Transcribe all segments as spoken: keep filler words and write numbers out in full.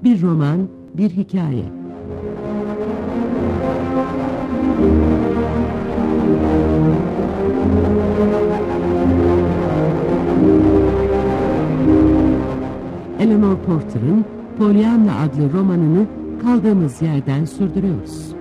Bir roman, bir hikaye. Eleanor Porter'ın Pollyanna adlı romanını kaldığımız yerden sürdürüyoruz.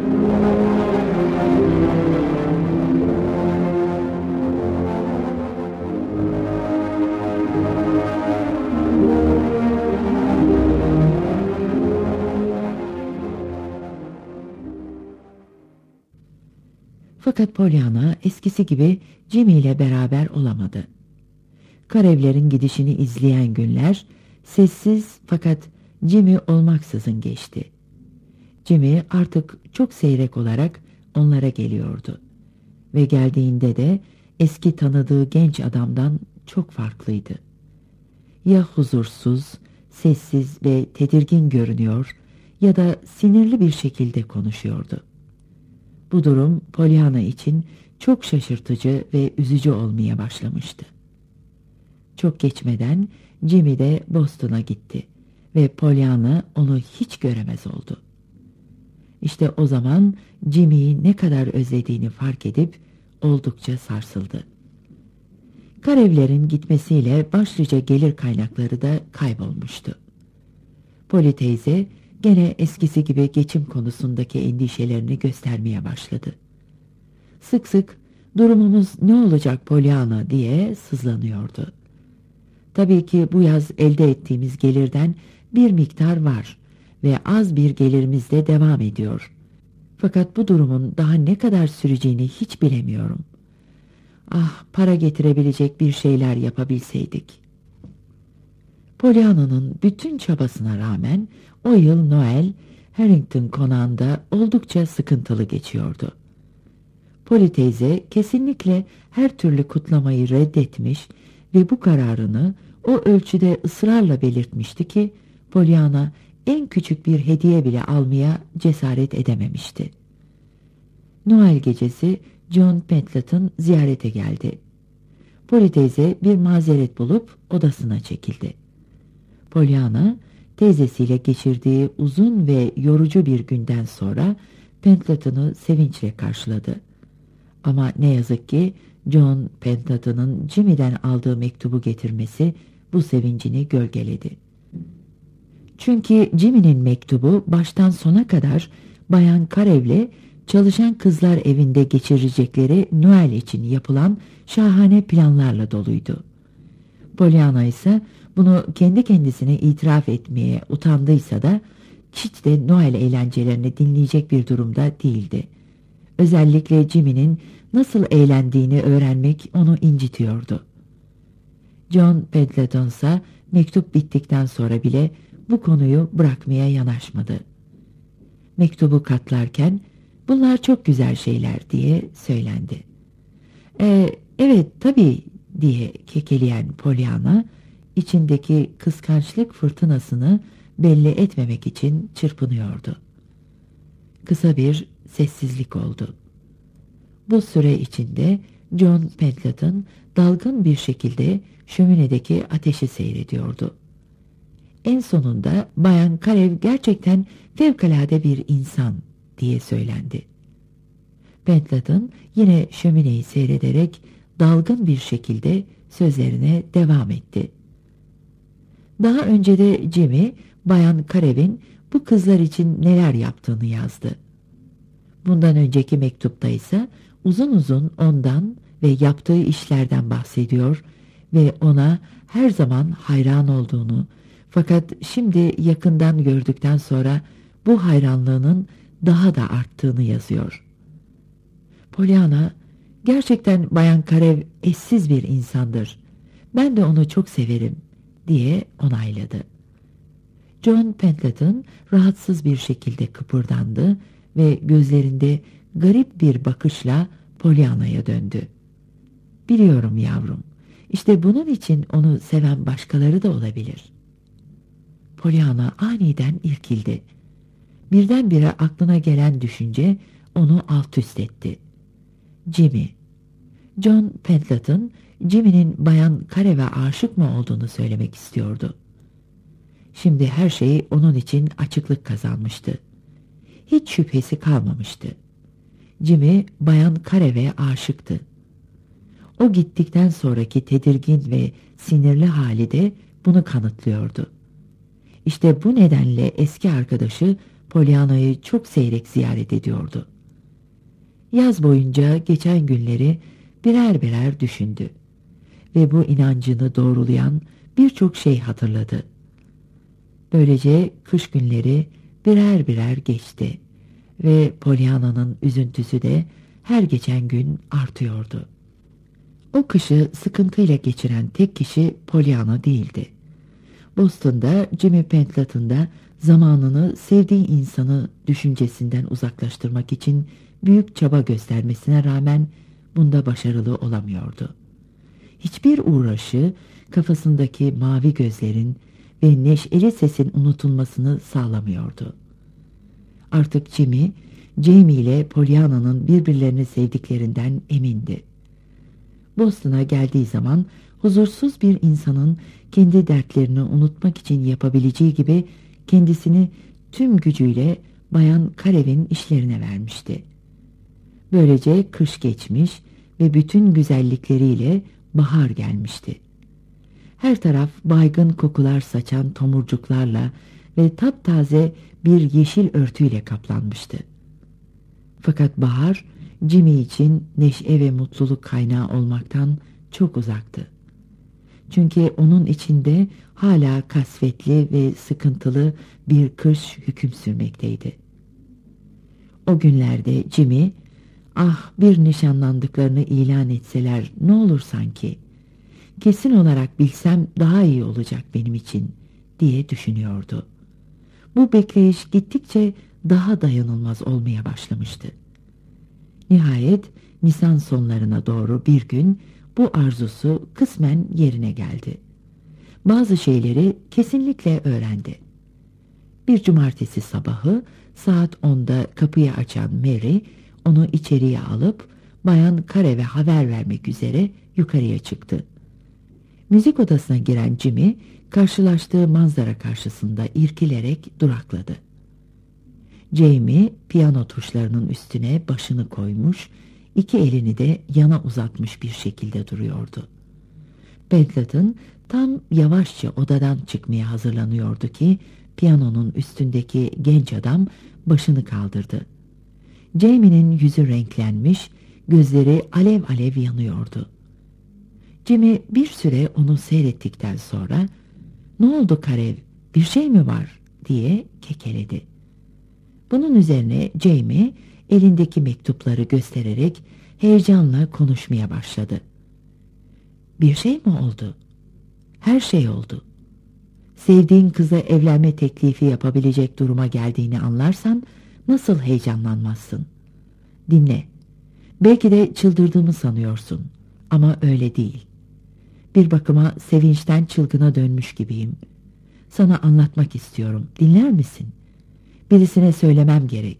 Fakat Pollyanna eskisi gibi Jimmy ile beraber olamadı. Karevlerin gidişini izleyen günler sessiz fakat Jimmy olmaksızın geçti. Jimmy artık çok seyrek olarak onlara geliyordu. Ve geldiğinde de eski tanıdığı genç adamdan çok farklıydı. Ya huzursuz, sessiz ve tedirgin görünüyor ya da sinirli bir şekilde konuşuyordu. Bu durum Pollyanna için çok şaşırtıcı ve üzücü olmaya başlamıştı. Çok geçmeden Jimmy de Boston'a gitti ve Pollyanna onu hiç göremez oldu. İşte o zaman Jimmy'yi ne kadar özlediğini fark edip oldukça sarsıldı. Karevlerin gitmesiyle başlıca gelir kaynakları da kaybolmuştu. Polly teyze gene eskisi gibi geçim konusundaki endişelerini göstermeye başladı. Sık sık durumumuz ne olacak Pollyanna diye sızlanıyordu. Tabii ki bu yaz elde ettiğimiz gelirden bir miktar var ve az bir gelirimiz de devam ediyor. Fakat bu durumun daha ne kadar süreceğini hiç bilemiyorum. Ah, para getirebilecek bir şeyler yapabilseydik. Pollyanna'nın bütün çabasına rağmen o yıl Noel Harrington konağında oldukça sıkıntılı geçiyordu. Polly teyze kesinlikle her türlü kutlamayı reddetmiş ve bu kararını o ölçüde ısrarla belirtmişti ki Pollyanna en küçük bir hediye bile almaya cesaret edememişti. Noel gecesi John Pentland ziyarete geldi. Polly teyze bir mazeret bulup odasına çekildi. Pollyanna teyzesiyle geçirdiği uzun ve yorucu bir günden sonra Pentland'ı sevinçle karşıladı. Ama ne yazık ki John Pentland'ın Jimmy'den aldığı mektubu getirmesi bu sevincini gölgeledi. Çünkü Jimmy'nin mektubu baştan sona kadar Bayan Karev'le çalışan kızlar evinde geçirecekleri Noel için yapılan şahane planlarla doluydu. Pollyanna ise bunu kendi kendisine itiraf etmeye utandıysa da hiç de Noel eğlencelerini dinleyecek bir durumda değildi. Özellikle Jimmy'nin nasıl eğlendiğini öğrenmek onu incitiyordu. John Pendleton ise mektup bittikten sonra bile bu konuyu bırakmaya yanaşmadı. Mektubu katlarken "Bunlar çok güzel şeyler" diye söylendi. E, evet tabii diye kekeleyen Pollyanna içindeki kıskançlık fırtınasını belli etmemek için çırpınıyordu. Kısa bir sessizlik oldu. Bu süre içinde John Pendleton dalgın bir şekilde şöminedeki ateşi seyrediyordu. En sonunda Bayan Karev gerçekten fevkalade bir insan diye söylendi. Pendleton yine şömineyi seyrederek dalgın bir şekilde sözlerine devam etti. Daha önce de Jimmy, Bayan Karev'in bu kızlar için neler yaptığını yazdı. Bundan önceki mektupta ise uzun uzun ondan ve yaptığı işlerden bahsediyor ve ona her zaman hayran olduğunu, fakat şimdi yakından gördükten sonra bu hayranlığının daha da arttığını yazıyor. Pollyanna, gerçekten Bayan Karev eşsiz bir insandır. Ben de onu çok severim diye onayladı. John Pendleton rahatsız bir şekilde kıpırdandı ve gözlerinde garip bir bakışla Pollyanna'ya döndü. Biliyorum yavrum, işte bunun için onu seven başkaları da olabilir. Pollyanna aniden irkildi. Birdenbire aklına gelen düşünce onu alt üst etti. Jimmy. John Pendleton, Jimmy'nin Bayan Karev'e aşık mı olduğunu söylemek istiyordu. Şimdi her şey onun için açıklık kazanmıştı. Hiç şüphesi kalmamıştı. Jimmy Bayan Carev'e aşıktı. O gittikten sonraki tedirgin ve sinirli hali de bunu kanıtlıyordu. İşte bu nedenle eski arkadaşı Pollyanna'yı çok seyrek ziyaret ediyordu. Yaz boyunca geçen günleri birer birer düşündü ve bu inancını doğrulayan birçok şey hatırladı. Böylece kış günleri birer birer geçti ve Pollyanna'nın üzüntüsü de her geçen gün artıyordu. O kışı sıkıntıyla geçiren tek kişi Pollyanna değildi. Boston'da Jimmy Pentland'ın da zamanını sevdiği insanı düşüncesinden uzaklaştırmak için büyük çaba göstermesine rağmen bunda başarılı olamıyordu. Hiçbir uğraşı kafasındaki mavi gözlerin ve neşeli sesin unutulmasını sağlamıyordu. Artık Jimmy, Jamie ile Pollyanna'nın birbirlerini sevdiklerinden emindi. Boston'a geldiği zaman huzursuz bir insanın kendi dertlerini unutmak için yapabileceği gibi kendisini tüm gücüyle Bayan Carev'in işlerine vermişti. Böylece kış geçmiş ve bütün güzellikleriyle bahar gelmişti. Her taraf baygın kokular saçan tomurcuklarla ve taptaze bir yeşil örtüyle kaplanmıştı. Fakat bahar Jimmy için neşe ve mutluluk kaynağı olmaktan çok uzaktı. Çünkü onun içinde hala kasvetli ve sıkıntılı bir kış hüküm sürmekteydi. O günlerde Jimmy, ah bir nişanlandıklarını ilan etseler ne olur sanki, kesin olarak bilsem daha iyi olacak benim için diye düşünüyordu. Bu bekleyiş gittikçe daha dayanılmaz olmaya başlamıştı. Nihayet Nisan sonlarına doğru bir gün bu arzusu kısmen yerine geldi. Bazı şeyleri kesinlikle öğrendi. Bir cumartesi sabahı saat onda kapıyı açan Mary onu içeriye alıp Bayan Carev'e haber vermek üzere yukarıya çıktı. Müzik odasına giren Jimmy karşılaştığı manzara karşısında irkilerek durakladı. Jamie piyano tuşlarının üstüne başını koymuş, iki elini de yana uzatmış bir şekilde duruyordu. Pentland'ın tam yavaşça odadan çıkmaya hazırlanıyordu ki piyanonun üstündeki genç adam başını kaldırdı. Jamie'nin yüzü renklenmiş, gözleri alev alev yanıyordu. Jimmy bir süre onu seyrettikten sonra "Ne oldu Carew, bir şey mi var?" diye kekeledi. Bunun üzerine Jamie elindeki mektupları göstererek heyecanla konuşmaya başladı. "Bir şey mi oldu?" "Her şey oldu. Sevdiğin kıza evlenme teklifi yapabilecek duruma geldiğini anlarsan nasıl heyecanlanmazsın? Dinle. Belki de çıldırdığımı sanıyorsun ama öyle değil. Bir bakıma sevinçten çılgına dönmüş gibiyim. Sana anlatmak istiyorum. Dinler misin? Birisine söylemem gerek."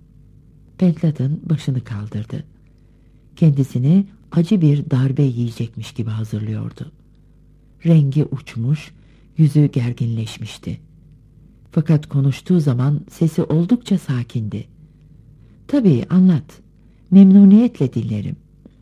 Pentland'ın başını kaldırdı. Kendisini acı bir darbe yiyecekmiş gibi hazırlıyordu. Rengi uçmuş, yüzü gerginleşmişti. Fakat konuştuğu zaman sesi oldukça sakindi. "Tabii, anlat. Memnuniyetle dinlerim."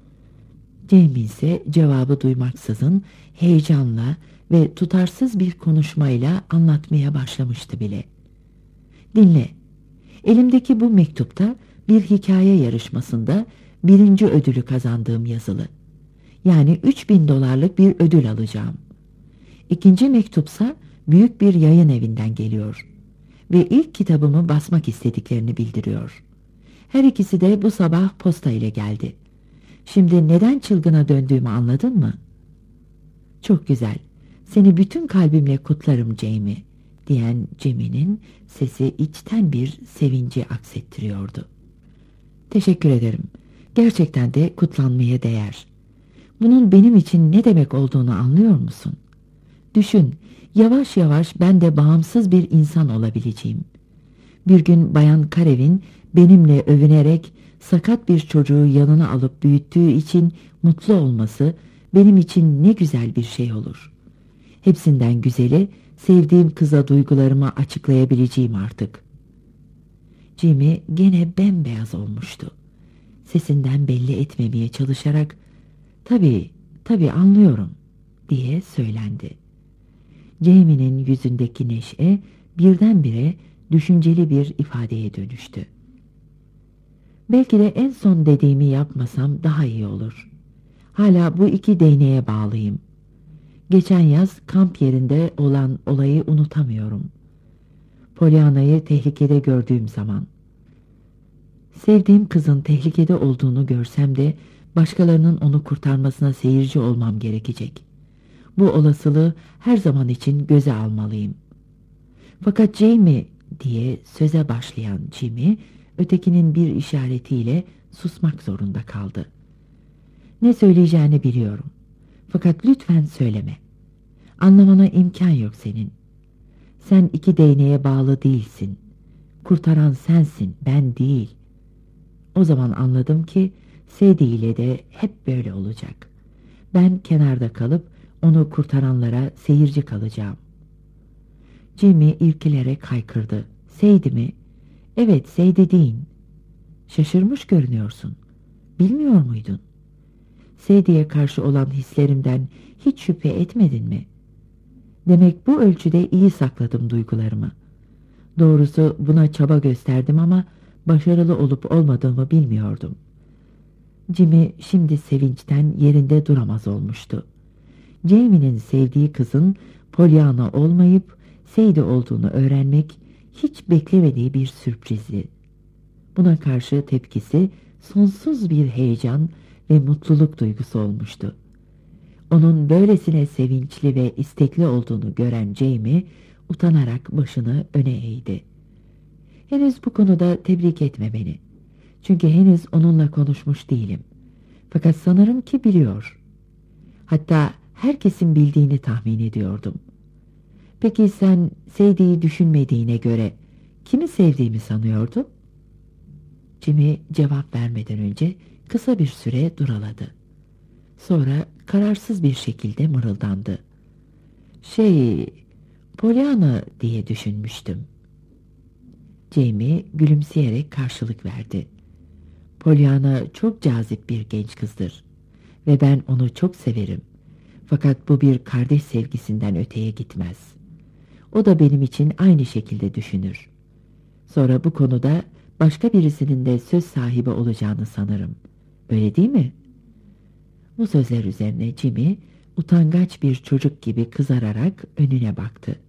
Jamie ise cevabı duymaksızın heyecanla ve tutarsız bir konuşmayla anlatmaya başlamıştı bile. "Dinle. Elimdeki bu mektupta bir hikaye yarışmasında birinci ödülü kazandığım yazılı. Yani üç bin dolarlık bir ödül alacağım. İkinci mektupsa büyük bir yayın evinden geliyor ve ilk kitabımı basmak istediklerini bildiriyor. Her ikisi de bu sabah posta ile geldi. Şimdi neden çılgına döndüğümü anladın mı?" "Çok güzel. Seni bütün kalbimle kutlarım Jamie," diyen Jimmy'nin sesi içten bir sevinci aksettiriyordu. "Teşekkür ederim. Gerçekten de kutlanmaya değer. Bunun benim için ne demek olduğunu anlıyor musun? Düşün, yavaş yavaş ben de bağımsız bir insan olabileceğim. Bir gün Bayan Carev'in benimle övünerek sakat bir çocuğu yanına alıp büyüttüğü için mutlu olması benim için ne güzel bir şey olur. Hepsinden güzeli Sevdiğim kıza duygularımı açıklayabileceğim artık. Jimmy gene bembeyaz olmuştu. Sesinden belli etmemeye çalışarak "Tabii, tabii anlıyorum," diye söylendi. Jamie'nin yüzündeki neşe birdenbire düşünceli bir ifadeye dönüştü. "Belki de en son dediğimi yapmasam daha iyi olur. Hala bu iki değneğe bağlıyım. Geçen yaz kamp yerinde olan olayı unutamıyorum. Pollyanna'yı tehlikede gördüğüm zaman. Sevdiğim kızın tehlikede olduğunu görsem de başkalarının onu kurtarmasına seyirci olmam gerekecek. Bu olasılığı her zaman için göze almalıyım. Fakat Jamie," diye söze başlayan Jimmy, ötekinin bir işaretiyle susmak zorunda kaldı. "Ne söyleyeceğini biliyorum. Fakat lütfen söyleme. Anlamana imkan yok senin. Sen iki değneğe bağlı değilsin. Kurtaran sensin, ben değil." O zaman anladım ki Sadie ile de hep böyle olacak. Ben kenarda kalıp onu kurtaranlara seyirci kalacağım. Jimmy irkilerek haykırdı. "Sadie mi? Evet, Sadie değil." "Şaşırmış görünüyorsun. Bilmiyor muydun? Sadie'ye karşı olan hislerimden hiç şüphe etmedin mi? Demek bu ölçüde iyi sakladım duygularımı. Doğrusu buna çaba gösterdim ama başarılı olup olmadığımı bilmiyordum." Jimmy şimdi sevinçten yerinde duramaz olmuştu. Jamie'nin sevdiği kızın Pollyanna olmayıp Sadie olduğunu öğrenmek hiç beklemediği bir sürprizdi. Buna karşı tepkisi sonsuz bir heyecan ve mutluluk duygusu olmuştu. Onun böylesine sevinçli ve istekli olduğunu gören Jamie utanarak başını öne eğdi. "Henüz bu konuda tebrik etme beni. Çünkü henüz onunla konuşmuş değilim. Fakat sanırım ki biliyor. Hatta herkesin bildiğini tahmin ediyordum. Peki sen Sadie'yi düşünmediğine göre kimi sevdiğimi sanıyordun?" Jimmy cevap vermeden önce kısa bir süre duraladı. Sonra kararsız bir şekilde mırıldandı. "Şey, Pollyanna diye düşünmüştüm." Jamie gülümseyerek karşılık verdi. "Pollyanna çok cazip bir genç kızdır ve ben onu çok severim. Fakat bu bir kardeş sevgisinden öteye gitmez. O da benim için aynı şekilde düşünür. Sonra bu konuda başka birisinin de söz sahibi olacağını sanırım. Öyle değil mi?" Bu sözler üzerine Jimmy utangaç bir çocuk gibi kızararak önüne baktı.